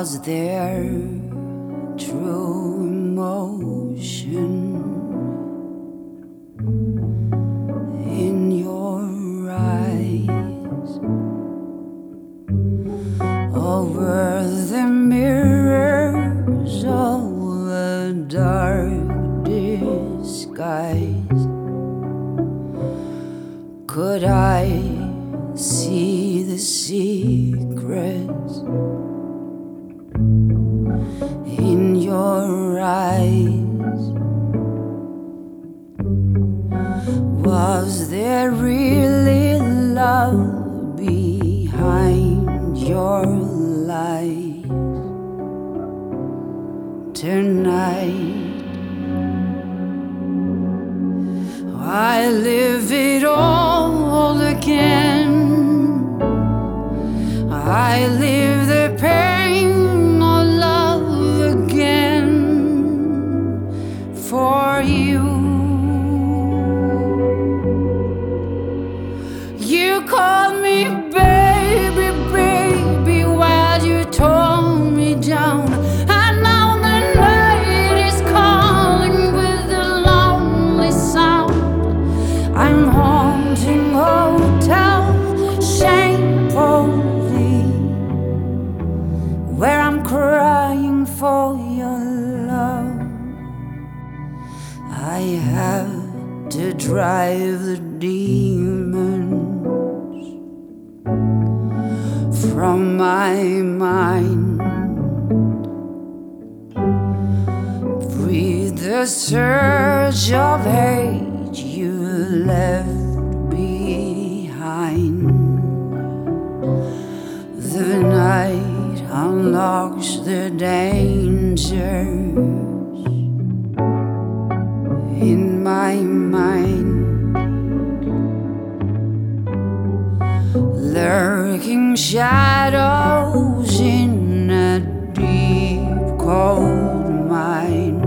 Was there true emotion in your eyes? Or were the mirrors of a dark disguise? Could I see the secrets in your eyes? Was there really love behind your lies? Tonight I live it all again. I live the pain of love again for you. You called me baby, baby, while you tore me down. And now the night is calling with a lonely sound. I'm haunting Hotel St. Pauli, where I'm crying for your love. I have to drive the demons from my mind, breathe the surge of hate you left behind. The night unlocks the dangers in my mind, lurking shadows in a deep cold mind.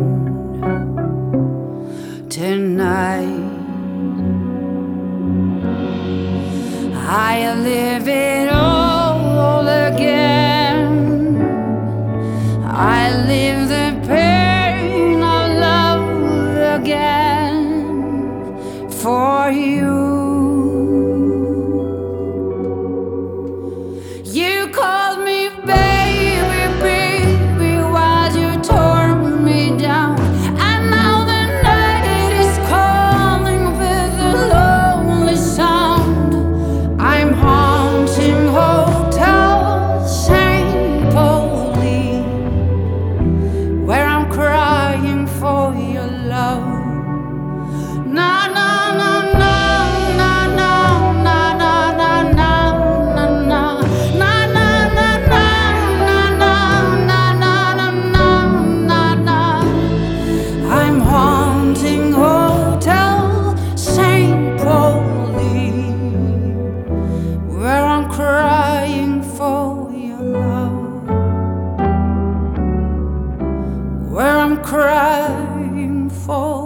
Tonight I live it all again. I live the pain of love again for you. You called me baby, baby, while you tore me down. And now the night is calling with a lonely sound. I'm haunting Hotel St. Pauli, where I'm crying for your love. Na na na na na na na na na na na na na na na na. I'm haunting Hotel St. Pauli, where I'm crying for your love, where I'm crying for